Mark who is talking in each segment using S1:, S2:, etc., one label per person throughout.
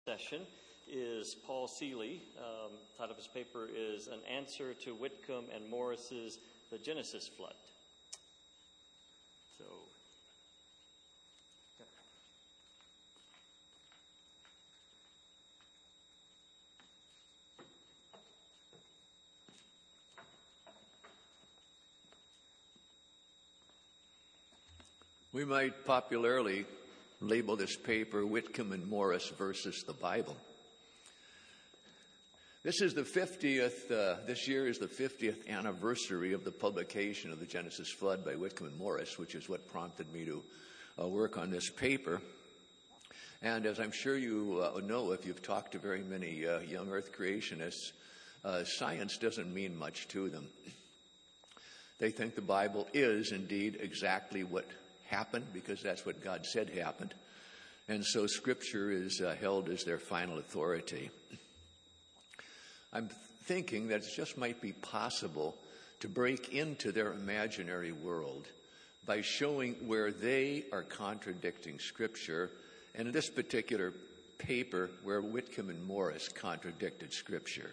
S1: session is Paul Seeley. Title of his paper is An Answer to Whitcomb and Morris's The Genesis Flood. So,
S2: we might popularly label this paper Whitcomb and Morris versus the Bible. This is the 50th, this year is the 50th anniversary of the publication of the Genesis Flood by Whitcomb and Morris, which is what prompted me to work on this paper. And as I'm sure you know, if you've talked to very many young earth creationists, science doesn't mean much to them. They think the Bible is indeed exactly what happened because that's what God said happened. And so Scripture is held as their final authority. I'm thinking that it just might be possible to break into their imaginary world by showing where they are contradicting Scripture, and in this particular paper where Whitcomb and Morris contradicted Scripture.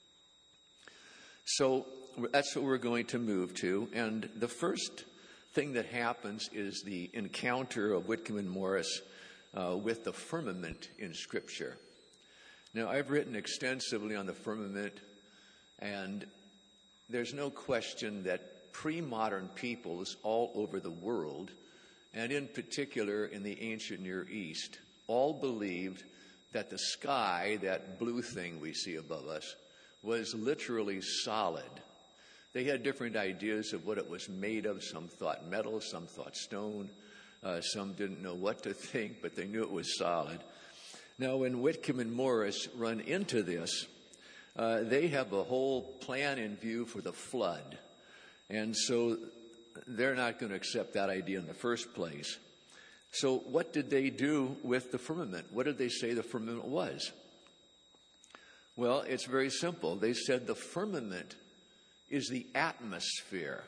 S2: So that's what we're going to move to, and the first thing that happens is the encounter of Whitcomb and Morris with the firmament in Scripture. Now, I've written extensively on the firmament, and there's no question that pre-modern peoples all over the world, and in particular in the ancient Near East, all believed that the sky, that blue thing we see above us, was literally solid. They had different ideas of what it was made of. Some thought metal, some thought stone. Some didn't know what to think, but they knew it was solid. Now, when Whitcomb and Morris run into this, they have a whole plan in view for the flood. And so they're not going to accept that idea in the first place. So what did they do with the firmament? What did they say the firmament was? Well, it's very simple. They said the firmament is the atmosphere.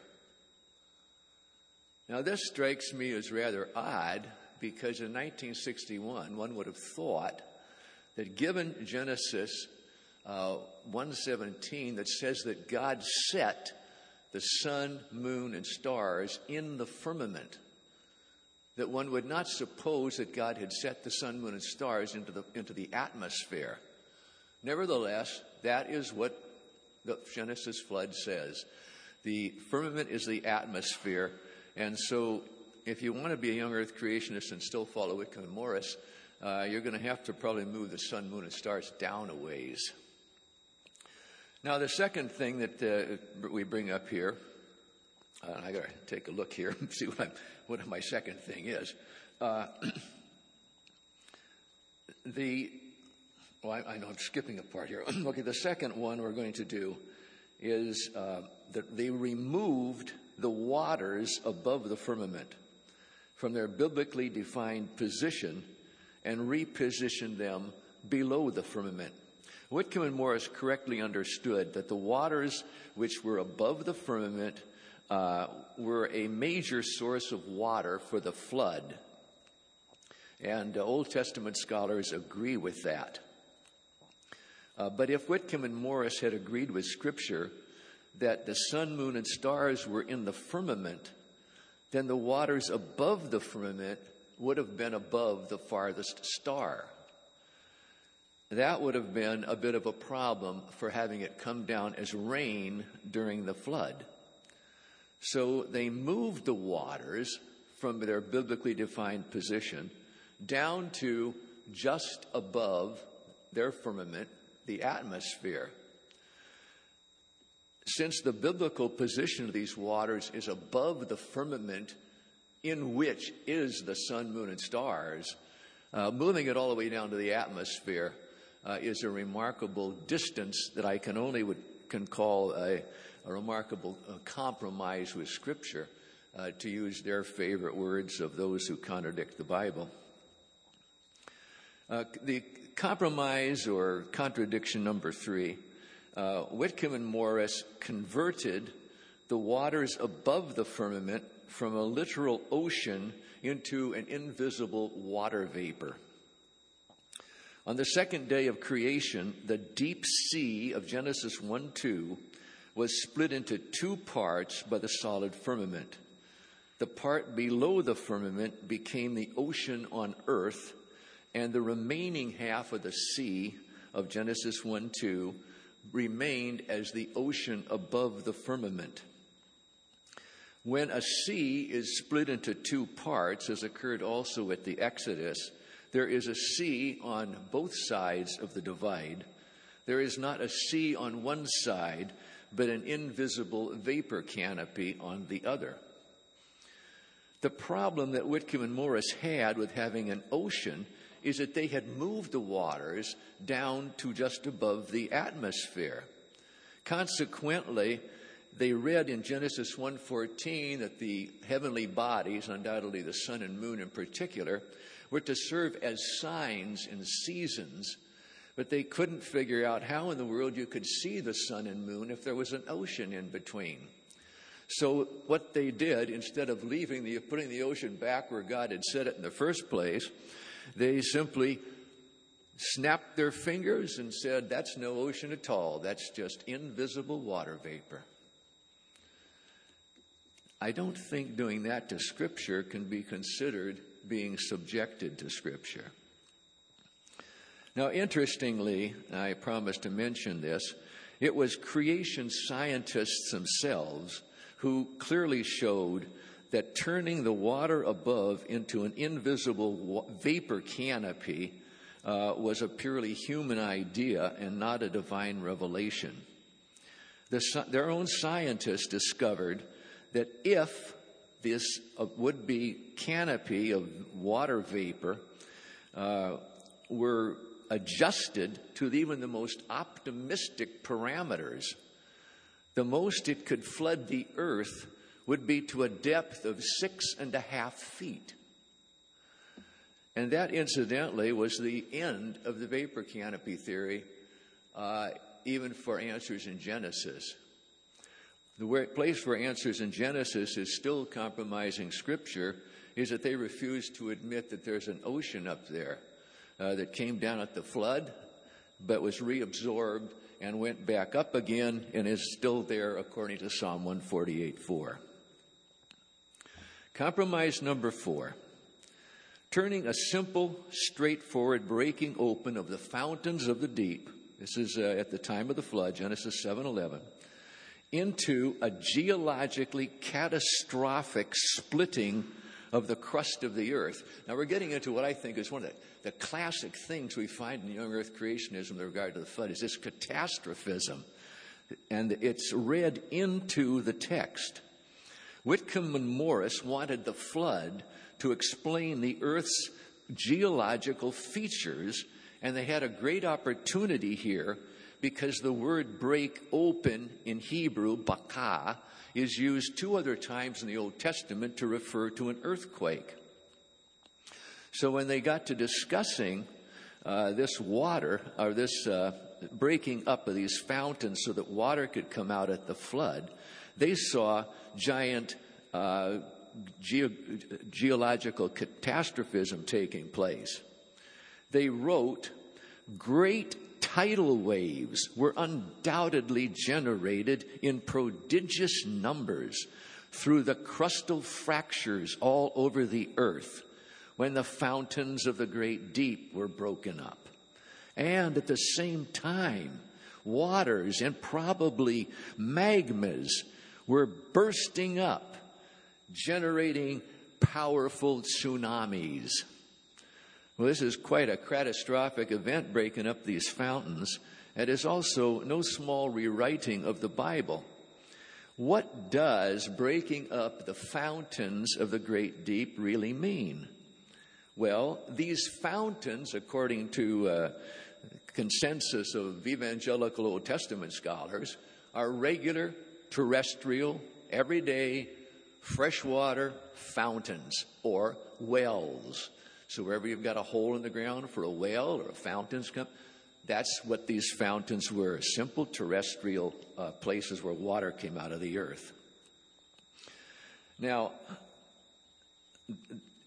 S2: Now, this strikes me as rather odd because in 1961, one would have thought that given Genesis 1:17 that says that God set the sun, moon, and stars in the firmament, that one would not suppose that God had set the sun, moon, and stars into the atmosphere. Nevertheless, that is what the Genesis flood says. The firmament is the atmosphere. And so if you want to be a young earth creationist and still follow Whitcomb and Morris, you're going to have to probably move the sun, moon, and stars down a ways. Now, the second thing that we bring up here, I got to take a look here and see what my second thing is. I know I'm skipping a part here. Okay, the second one we're going to do is that they removed the waters above the firmament from their biblically defined position and repositioned them below the firmament. Whitcomb and Morris correctly understood that the waters which were above the firmament were a major source of water for the flood. And Old Testament scholars agree with that. But if Whitcomb and Morris had agreed with Scripture that the sun, moon, and stars were in the firmament, then the waters above the firmament would have been above the farthest star. That would have been a bit of a problem for having it come down as rain during the flood. So they moved the waters from their biblically defined position down to just above their firmament, the atmosphere. Since the biblical position of these waters is above the firmament in which is the sun, moon, and stars, moving it all the way down to the atmosphere is a remarkable distance that I can call a remarkable compromise with Scripture, to use their favorite words of those who contradict the Bible. The compromise or contradiction number 3, Whitcomb and Morris converted the waters above the firmament from a literal ocean into an invisible water vapor. On the second day of creation, the deep sea of Genesis 1:2 was split into two parts by the solid firmament. The part below the firmament became the ocean on earth, and the remaining half of the sea of Genesis 1:2 remained as the ocean above the firmament. When a sea is split into two parts, as occurred also at the Exodus, there is a sea on both sides of the divide. There is not a sea on one side, but an invisible vapor canopy on the other. The problem that Whitcomb and Morris had with having an ocean is that they had moved the waters down to just above the atmosphere. Consequently, they read in Genesis 1:14 that the heavenly bodies, undoubtedly the sun and moon in particular, were to serve as signs and seasons, but they couldn't figure out how in the world you could see the sun and moon if there was an ocean in between. So what they did, instead of putting the ocean back where God had set it in the first place, they simply snapped their fingers and said, that's no ocean at all. That's just invisible water vapor. I don't think doing that to Scripture can be considered being subjected to Scripture. Now, interestingly, I promised to mention this, it was creation scientists themselves who clearly showed that turning the water above into an invisible vapor canopy was a purely human idea and not a divine revelation. Their own scientists discovered that if this would-be canopy of water vapor were adjusted to even the most optimistic parameters, the most it could flood the earth would be to a depth of 6.5 feet. And that, incidentally, was the end of the vapor canopy theory, even for Answers in Genesis. The place where Answers in Genesis is still compromising Scripture is that they refuse to admit that there's an ocean up there that came down at the flood, but was reabsorbed and went back up again and is still there according to Psalm 148:4. Compromise number 4. Turning a simple, straightforward breaking open of the fountains of the deep, this is at the time of the flood, Genesis 7:11, into a geologically catastrophic splitting of the crust of the earth. Now we're getting into what I think is one of the classic things we find in young earth creationism in regard to the flood, is this catastrophism. And it's read into the text. Whitcomb and Morris wanted the flood to explain the earth's geological features, and they had a great opportunity here because the word break open in Hebrew, bakah, is used 2 other times in the Old Testament to refer to an earthquake. So when they got to discussing this water, or this breaking up of these fountains so that water could come out at the flood, they saw giant geological catastrophism taking place. They wrote, great tidal waves were undoubtedly generated in prodigious numbers through the crustal fractures all over the earth when the fountains of the great deep were broken up. And at the same time, waters and probably magmas were bursting up, generating powerful tsunamis. Well, this is quite a catastrophic event, breaking up these fountains. It is also no small rewriting of the Bible. What does breaking up the fountains of the great deep really mean? Well, these fountains, according to consensus of evangelical Old Testament scholars, are regular, terrestrial, everyday, freshwater fountains or wells. So wherever you've got a hole in the ground for a well or a fountain's come, that's what these fountains were, simple terrestrial places where water came out of the earth. Now,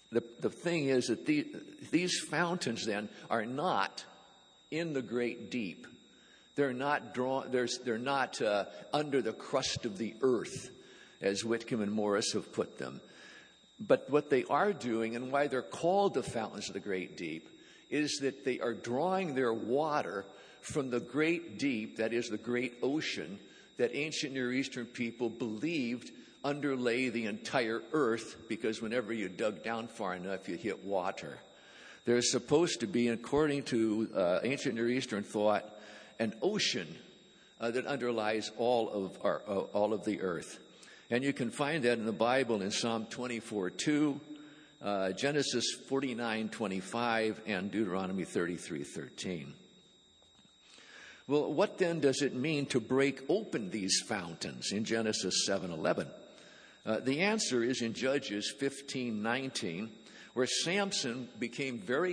S2: the thing is that these fountains then are not in the great deep. They're not under the crust of the earth, as Whitcomb and Morris have put them. But what they are doing, and why they're called the fountains of the great deep, is that they are drawing their water from the great deep, that is the great ocean, that ancient Near Eastern people believed underlay the entire earth, because whenever you dug down far enough, you hit water. There's supposed to be, according to ancient Near Eastern thought, an ocean that underlies all of the earth. And you can find that in the Bible in Psalm 24:2, Genesis 49:25, and Deuteronomy 33:13. Well, what then does it mean to break open these fountains in Genesis 7:11? The answer is in Judges 15:19, where Samson became very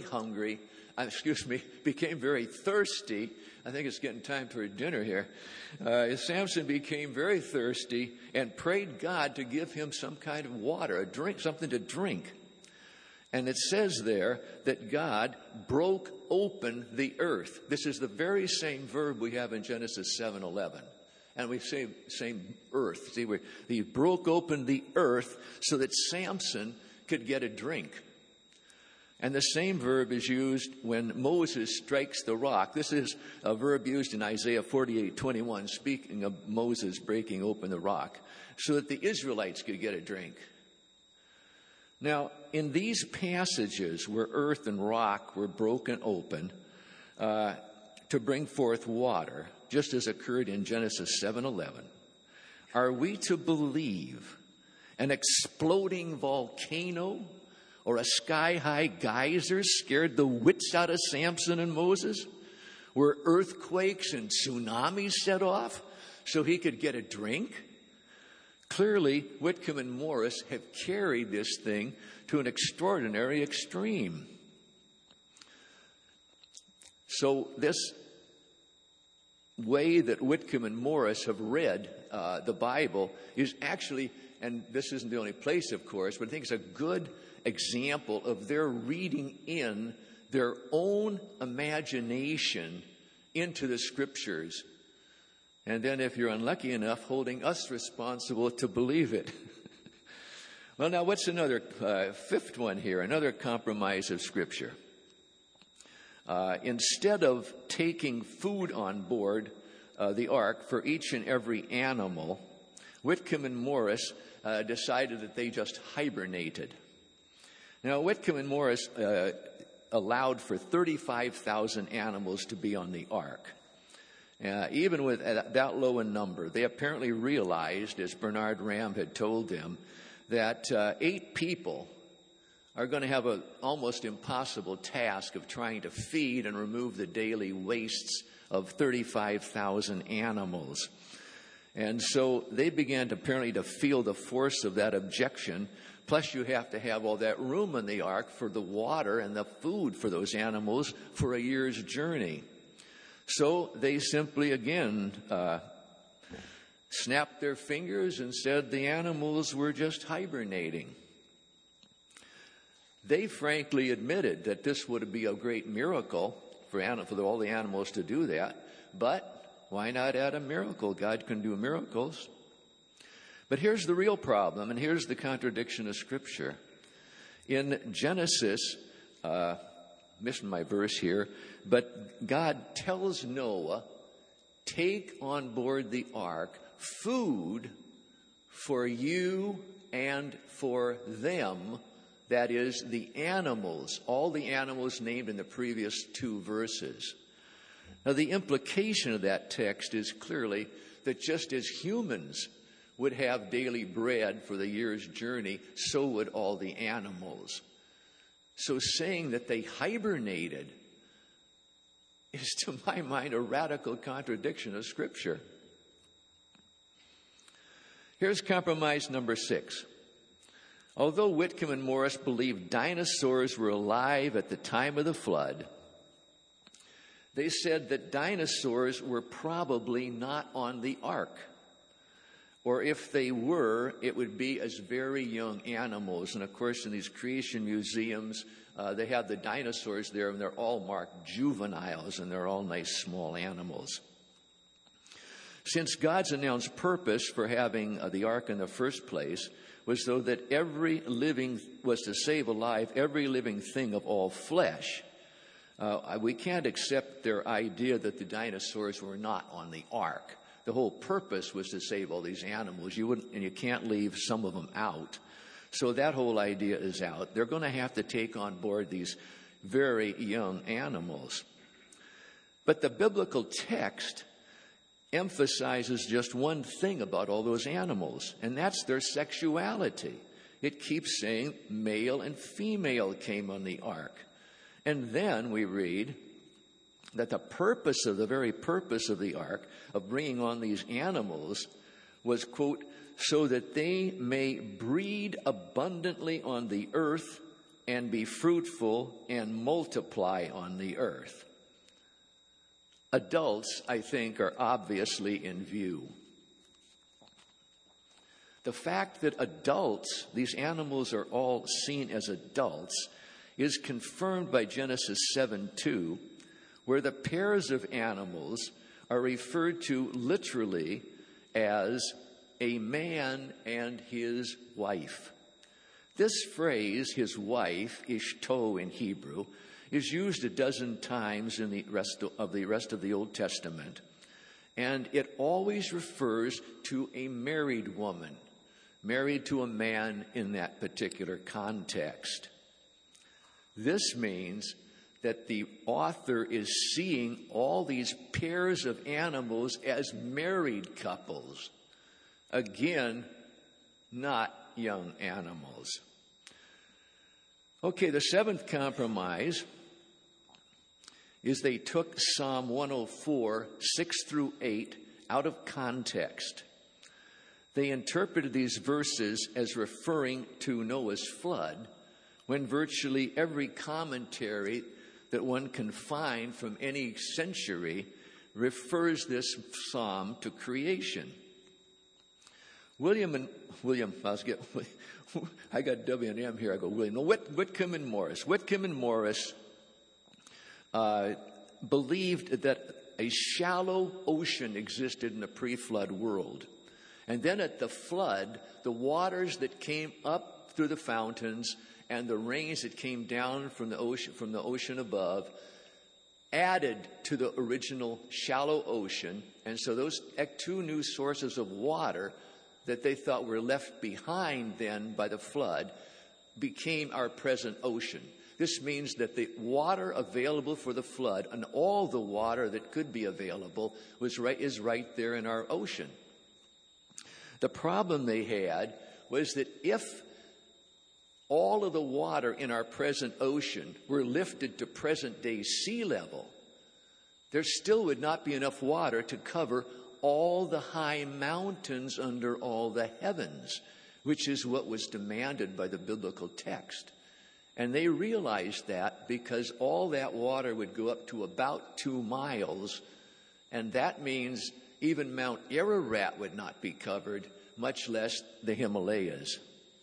S2: thirsty. I think it's getting time for dinner here. Samson became very thirsty and prayed God to give him some kind of water, a drink, something to drink. And it says there that God broke open the earth. This is the very same verb we have in Genesis 7:11. And we say same earth. See, he broke open the earth so that Samson could get a drink. And the same verb is used when Moses strikes the rock. This is a verb used in Isaiah 48:21, speaking of Moses breaking open the rock, so that the Israelites could get a drink. Now, in these passages where earth and rock were broken open to bring forth water, just as occurred in Genesis 7:11, are we to believe an exploding volcano or a sky-high geyser scared the wits out of Samson and Moses? Were earthquakes and tsunamis set off so he could get a drink? Clearly, Whitcomb and Morris have carried this thing to an extraordinary extreme. So this way that Whitcomb and Morris have read the Bible is actually, and this isn't the only place, of course, but I think it's a good example of their reading in their own imagination into the Scriptures. And then, if you're unlucky enough, holding us responsible to believe it. Well, now, what's another fifth one here? Another compromise of Scripture. Instead of taking food on board the ark for each and every animal, Whitcomb and Morris decided that they just hibernated. Now, Whitcomb and Morris allowed for 35,000 animals to be on the ark. Even with that low a number, they apparently realized, as Bernard Ram had told them, that 8 people are going to have an almost impossible task of trying to feed and remove the daily wastes of 35,000 animals. And so they began apparently to feel the force of that objection. Plus, you have to have all that room in the ark for the water and the food for those animals for a year's journey. So they simply, again, snapped their fingers and said the animals were just hibernating. They frankly admitted that this would be a great miracle for all the animals to do that. But why not add a miracle? God can do miracles. But here's the real problem, and here's the contradiction of Scripture. In Genesis, missing my verse here, but God tells Noah, take on board the ark food for you and for them, that is, the animals, all the animals named in the previous 2 verses. Now, the implication of that text is clearly that just as humans would have daily bread for the year's journey, so would all the animals. So saying that they hibernated is, to my mind, a radical contradiction of Scripture. Here's compromise number 6. Although Whitcomb and Morris believed dinosaurs were alive at the time of the flood, they said that dinosaurs were probably not on the ark. or if they were, it would be as very young animals. And of course, in these creation museums, they have the dinosaurs there, and they're all marked juveniles, and they're all nice small animals. Since God's announced purpose for having the ark in the first place was so that was to save alive every living thing of all flesh, we can't accept their idea that the dinosaurs were not on the ark. The whole purpose was to save all these animals. You can't leave some of them out. So that whole idea is out. They're going to have to take on board these very young animals. But the biblical text emphasizes just one thing about all those animals, and that's their sexuality. It keeps saying male and female came on the ark. And then we read that the very purpose of the ark, of bringing on these animals, was, quote, so that they may breed abundantly on the earth and be fruitful and multiply on the earth. Adults, I think, are obviously in view. The fact that adults, these animals are all seen as adults, is confirmed by Genesis 7:2, where the pairs of animals are referred to literally as a man and his wife. This phrase, his wife, ishto in Hebrew, is used a dozen times in the rest of the Old Testament, and it always refers to a married woman, married to a man in that particular context. This means that the author is seeing all these pairs of animals as married couples. Again, not young animals. Okay, the seventh compromise is they took Psalm 104, 6 through 8, out of context. They interpreted these verses as referring to Noah's flood, when virtually every commentary that one can find from any century refers this psalm to creation. I got W&M here. I go William. No, Whitcomb and Morris. Whitcomb and Morris believed that a shallow ocean existed in the pre-flood world. And then at the flood, the waters that came up through the fountains and the rains that came down from the ocean above added to the original shallow ocean. And so those two new sources of water that they thought were left behind then by the flood became our present ocean. This means that the water available for the flood and all the water that could be available is right there in our ocean. The problem they had was that if all of the water in our present ocean were lifted to present-day sea level, there still would not be enough water to cover all the high mountains under all the heavens, which is what was demanded by the biblical text. And they realized that because all that water would go up to about 2 miles, and that means even Mount Ararat would not be covered, much less the Himalayas.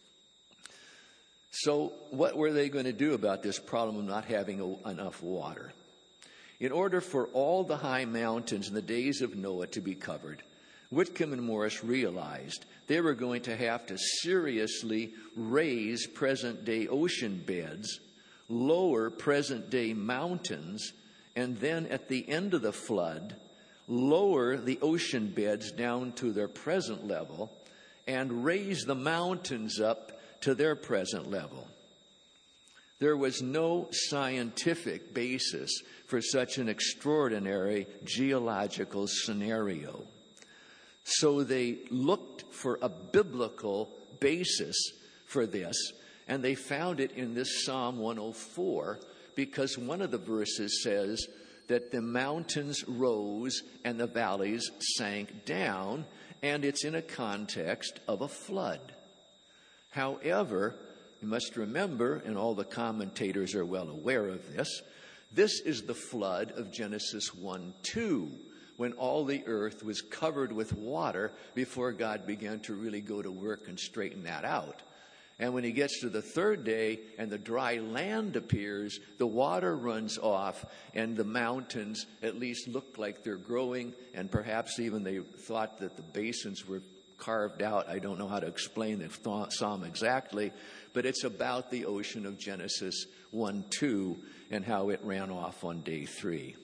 S2: So what were they going to do about this problem of not having enough water? In order for all the high mountains in the days of Noah to be covered, Whitcomb and Morris realized they were going to have to seriously raise present-day ocean beds, lower present-day mountains, and then at the end of the flood, lower the ocean beds down to their present level and raise the mountains up to their present level. There was no scientific basis for such an extraordinary geological scenario. So they looked for a biblical basis for this, and they found it in this Psalm 104, because one of the verses says that the mountains rose and the valleys sank down, and it's in a context of a flood. However, you must remember, and all the commentators are well aware of this, this is the flood of Genesis 1:2, when all the earth was covered with water before God began to really go to work and straighten that out. And when he gets to the third day and the dry land appears, the water runs off and the mountains at least look like they're growing, and perhaps even they thought that the basins were carved out. I don't know how to explain the psalm exactly, but it's about the ocean of Genesis 1:2 and how it ran off on day 3.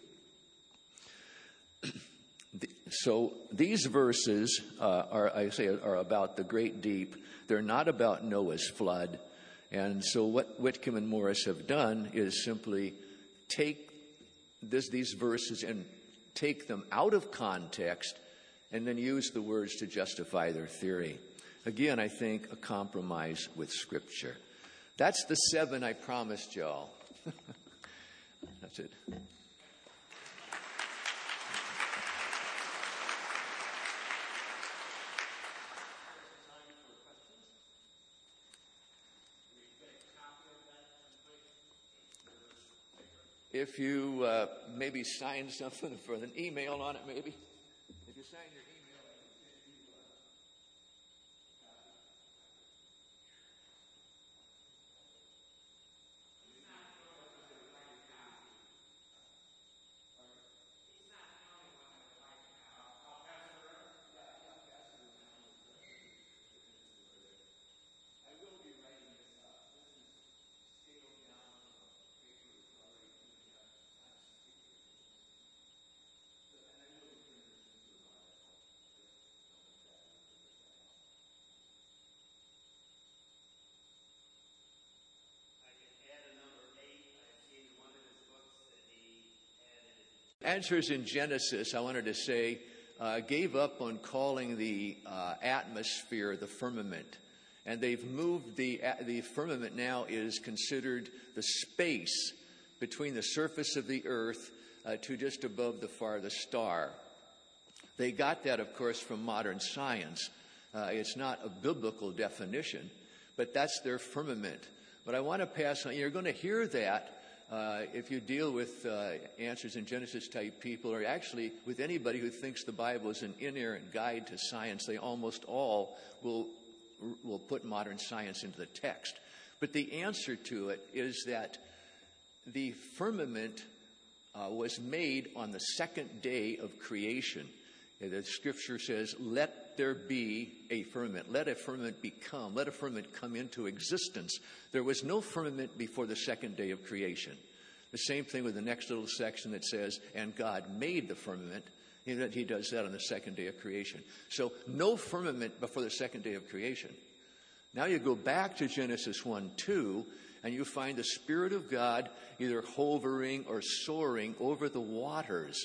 S2: So these verses are about the great deep. They're not about Noah's flood. And so what Whitcomb and Morris have done is simply take these verses and take them out of context and then use the words to justify their theory. Again, I think a compromise with Scripture. That's the 7 I promised y'all. That's it. If you maybe sign something for an email on it, maybe. If you sign your email, I can send you Answers in Genesis, I wanted to say, gave up on calling the atmosphere the firmament. And they've moved the firmament now is considered the space between the surface of the earth to just above the farthest star. They got that, of course, from modern science. It's not a biblical definition, but that's their firmament. But I want to pass on, you're going to hear that if you deal with Answers in Genesis type people, or actually with anybody who thinks the Bible is an inerrant guide to science. They almost all will put modern science into the text. But the answer to it is that the firmament was made on the second day of creation. The Scripture says, let there be a firmament. Let a firmament become. Let a firmament come into existence. There was no firmament before the second day of creation. The same thing with the next little section that says, and God made the firmament. He does that on the second day of creation. So no firmament before the second day of creation. Now you go back to Genesis 1:2, and you find the Spirit of God either hovering or soaring over the waters.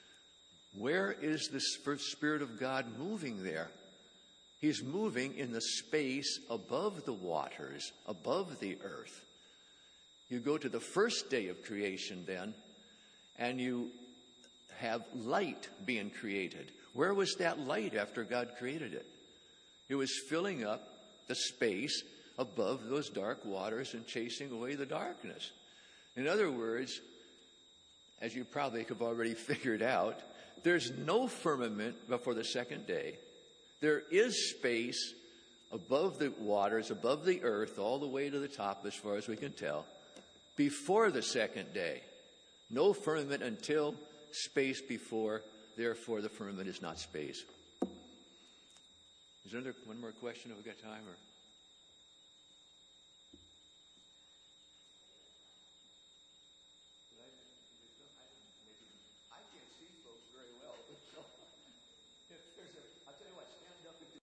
S2: Where is the Spirit of God moving there? He's moving in the space above the waters, above the earth. You go to the first day of creation then, and you have light being created. Where was that light after God created it? It was filling up the space above those dark waters and chasing away the darkness. In other words, as you probably have already figured out, there's no firmament before the second day. There is space above the waters, above the earth, all the way to the top as far as we can tell, before the second day. No firmament until space before, therefore the firmament is not space. Is there one more question? Have we got time? Or